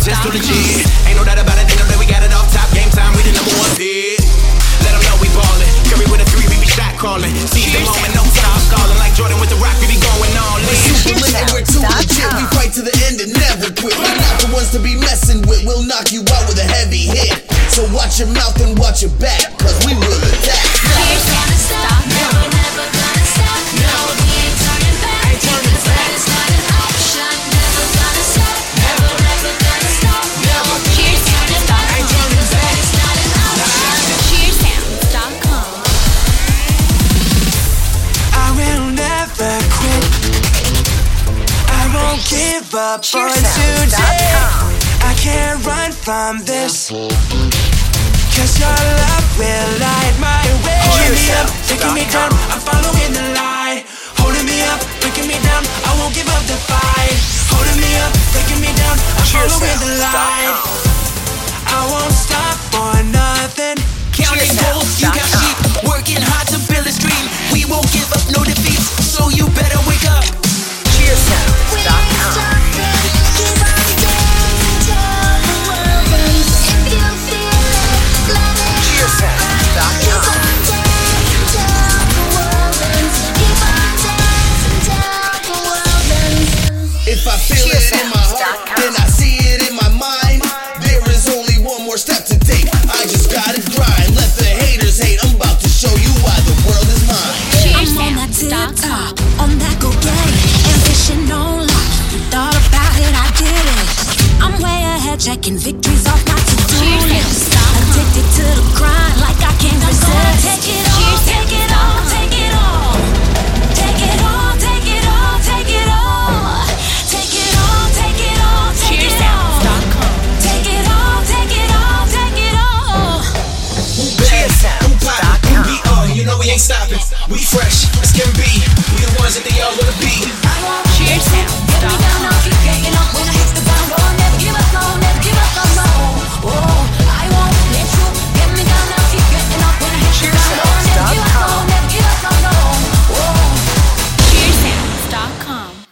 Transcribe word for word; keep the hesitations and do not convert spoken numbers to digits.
just too legit. Ain't no doubt about it, they know that we got it off top. Game time, we the number one pick. Let them know we ballin'. Curry with a three, we be shot calling. See the moment, no time stalling. Like Jordan with the rock, we be going all in. Super lit and we're too legit. We fight to the end and never quit. We're not the ones to be messing with. We'll knock you out with a heavy hit. So watch your mouth and watch your back, cause we will attack. Cheers never stop, no, never gonna stop, no, we ain't turning back. Because that is not an option. Never gonna stop, never, never gonna stop, no. Cheers never stop, because that is not an option. cheers sounds dot com. I will never quit. I won't give up on today. I can't run from this, cause your love will light my way. Holding me up, taking me down, I'm following the light. Holding me up, breaking me down, I won't give up the fight. Holding me up, breaking me down, I'm following the light. I won't stop for nothing. Counting goals, you got sheep. Working hard to build a stream. We won't give up no defeats, so you better wake up. cheers sounds dot com. If I feel it in my heart, then I see it in my mind. There is only one more step to take. I just gotta grind. Let the haters hate. I'm about to show you why the world is mine. I'm on that tip top, on that go get it. Ambition no lie. You thought about it, I did it. I'm way ahead, checking victories off my to-do list. Addicted to the grind, like I can't resist. Take it all, take it all, take it all. Take it all, take it all, take it all. Take it all, take it all, take it all. Take it all, take it all, take it all. cheers sounds dot com. We on, you know we ain't stopping. We fresh.